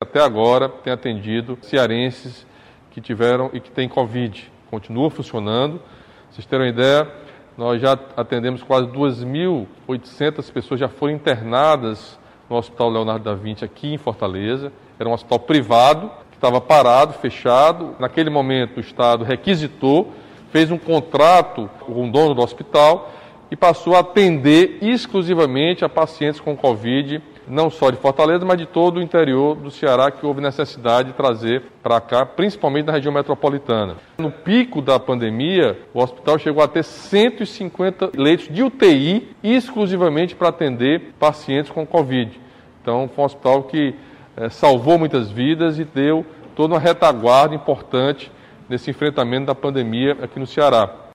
até agora tem atendido cearenses que tiveram e que têm Covid. Continua funcionando. Pra vocês terem uma ideia, nós já atendemos quase 2.800 pessoas, já foram internadas no Hospital Leonardo da Vinci aqui em Fortaleza. Era um hospital privado, que estava parado, fechado. Naquele momento o Estado requisitou, fez um contrato com o dono do hospital e passou a atender exclusivamente a pacientes com Covid, não só de Fortaleza, mas de todo o interior do Ceará, que houve necessidade de trazer para cá, principalmente na região metropolitana. No pico da pandemia, o hospital chegou a ter 150 leitos de UTI exclusivamente para atender pacientes com Covid. Então, foi um hospital que salvou muitas vidas e deu toda uma retaguarda importante nesse enfrentamento da pandemia aqui no Ceará.